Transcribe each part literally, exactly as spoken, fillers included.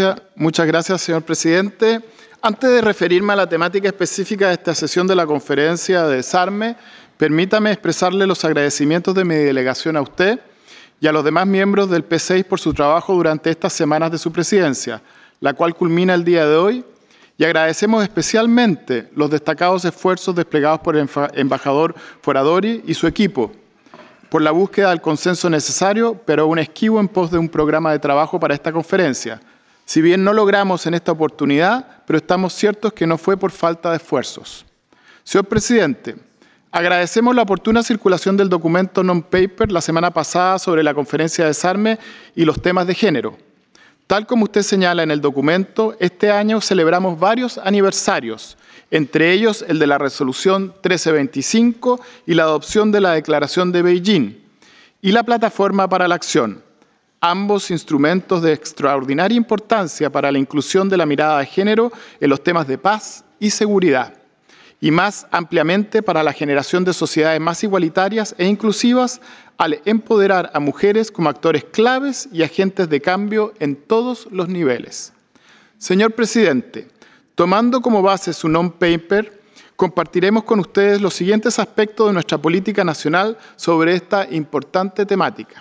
gracias, muchas gracias, señor presidente. Antes de referirme a la temática específica de esta sesión de la conferencia de Desarme, permítame expresarle los agradecimientos de mi delegación a usted y a los demás miembros del P seis por su trabajo durante estas semanas de su presidencia, la cual culmina el día de hoy, y agradecemos especialmente los destacados esfuerzos desplegados por el embajador Foradori y su equipo, por la búsqueda del consenso necesario, pero aún esquivo en pos de un programa de trabajo para esta conferencia. Si bien no logramos en esta oportunidad, pero estamos ciertos que no fue por falta de esfuerzos. Señor presidente, agradecemos la oportuna circulación del documento non-paper la semana pasada sobre la conferencia de Desarme y los temas de género. Tal como usted señala en el documento, este año celebramos varios aniversarios, entre ellos el de la Resolución mil trescientos veinticinco y la adopción de la Declaración de Beijing y la Plataforma para la Acción, ambos instrumentos de extraordinaria importancia para la inclusión de la mirada de género en los temas de paz y seguridad, y más ampliamente para la generación de sociedades más igualitarias e inclusivas al empoderar a mujeres como actores claves y agentes de cambio en todos los niveles. Señor presidente, tomando como base su non-paper, compartiremos con ustedes los siguientes aspectos de nuestra política nacional sobre esta importante temática.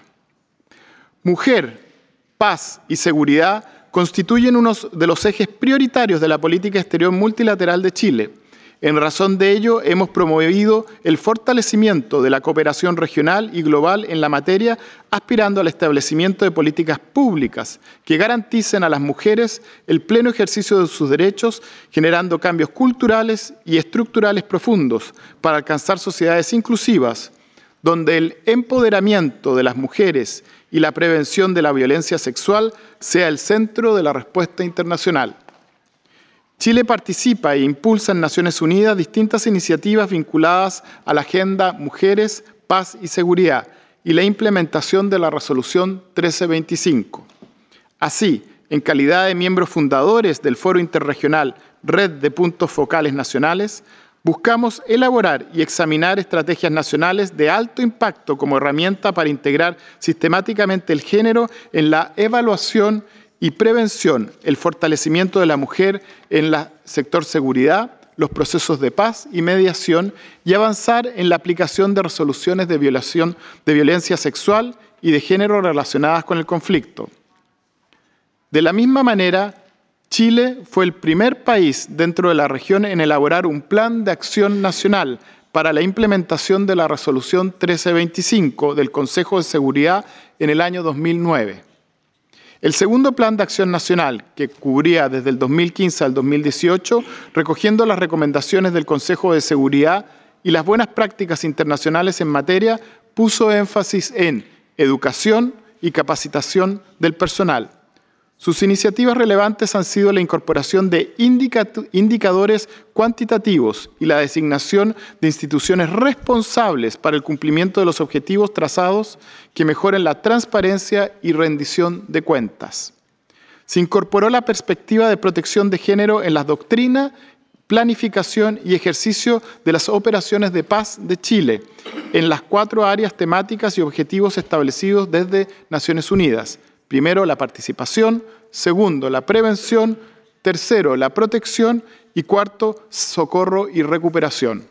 Mujer, paz y seguridad constituyen uno de los ejes prioritarios de la política exterior multilateral de Chile. En razón de ello, hemos promovido el fortalecimiento de la cooperación regional y global en la materia, aspirando al establecimiento de políticas públicas que garanticen a las mujeres el pleno ejercicio de sus derechos, generando cambios culturales y estructurales profundos para alcanzar sociedades inclusivas, donde el empoderamiento de las mujeres y la prevención de la violencia sexual sea el centro de la respuesta internacional. Chile participa e impulsa en Naciones Unidas distintas iniciativas vinculadas a la Agenda Mujeres, Paz y Seguridad y la implementación de la Resolución mil trescientos veinticinco. Así, en calidad de miembros fundadores del Foro Interregional Red de Puntos Focales Nacionales, buscamos elaborar y examinar estrategias nacionales de alto impacto como herramienta para integrar sistemáticamente el género en la evaluación y prevención, el fortalecimiento de la mujer en el sector seguridad, los procesos de paz y mediación y avanzar en la aplicación de resoluciones de violación de violencia sexual y de género relacionadas con el conflicto. De la misma manera, Chile fue el primer país dentro de la región en elaborar un plan de acción nacional para la implementación de la Resolución mil trescientos veinticinco del Consejo de Seguridad en el año dos mil nueve. El segundo Plan de Acción Nacional, que cubría desde el dos mil quince al dos mil dieciocho, recogiendo las recomendaciones del Consejo de Seguridad y las buenas prácticas internacionales en materia, puso énfasis en educación y capacitación del personal. Sus iniciativas relevantes han sido la incorporación de indicadores cuantitativos y la designación de instituciones responsables para el cumplimiento de los objetivos trazados que mejoren la transparencia y rendición de cuentas. Se incorporó la perspectiva de protección de género en las doctrinas, planificación y ejercicio de las operaciones de paz de Chile en las cuatro áreas temáticas y objetivos establecidos desde Naciones Unidas. Primero, la participación. Segundo, la prevención. Tercero, la protección. Y cuarto, socorro y recuperación.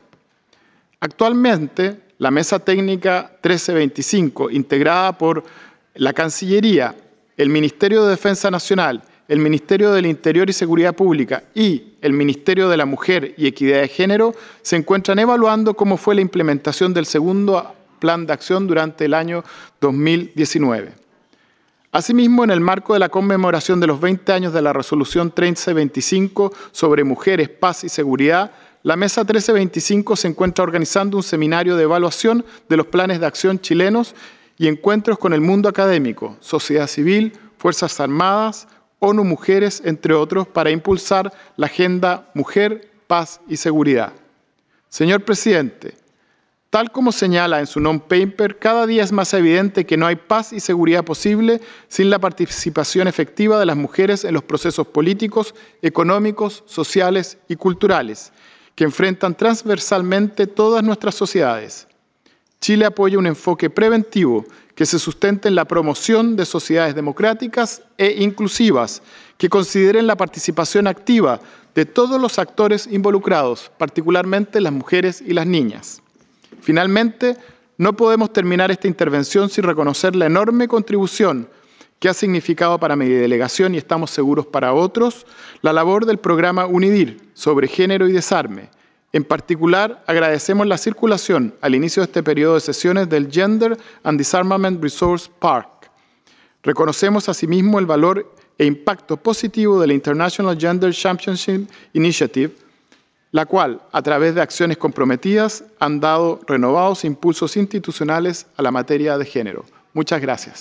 Actualmente, la Mesa Técnica mil trescientos veinticinco, integrada por la Cancillería, el Ministerio de Defensa Nacional, el Ministerio del Interior y Seguridad Pública y el Ministerio de la Mujer y Equidad de Género, se encuentran evaluando cómo fue la implementación del segundo Plan de Acción durante el año dos mil diecinueve. Asimismo, en el marco de la conmemoración de los veinte años de la Resolución mil trescientos veinticinco sobre mujeres, paz y seguridad, la Mesa mil trescientos veinticinco se encuentra organizando un seminario de evaluación de los planes de acción chilenos y encuentros con el mundo académico, sociedad civil, Fuerzas Armadas, ONU Mujeres, entre otros, para impulsar la Agenda Mujer, Paz y Seguridad. Señor presidente, tal como señala en su non-paper, cada día es más evidente que no hay paz y seguridad posible sin la participación efectiva de las mujeres en los procesos políticos, económicos, sociales y culturales, que enfrentan transversalmente todas nuestras sociedades. Chile apoya un enfoque preventivo que se sustente en la promoción de sociedades democráticas e inclusivas, que consideren la participación activa de todos los actores involucrados, particularmente las mujeres y las niñas. Finalmente, no podemos terminar esta intervención sin reconocer la enorme contribución que ha significado para mi delegación y estamos seguros para otros, la labor del programa UNIDIR sobre género y desarme. En particular, agradecemos la circulación al inicio de este periodo de sesiones del Gender and Disarmament Resource Park. Reconocemos asimismo el valor e impacto positivo de la International Gender Championship Initiative, la cual, a través de acciones comprometidas, han dado renovados impulsos institucionales a la materia de género. Muchas gracias.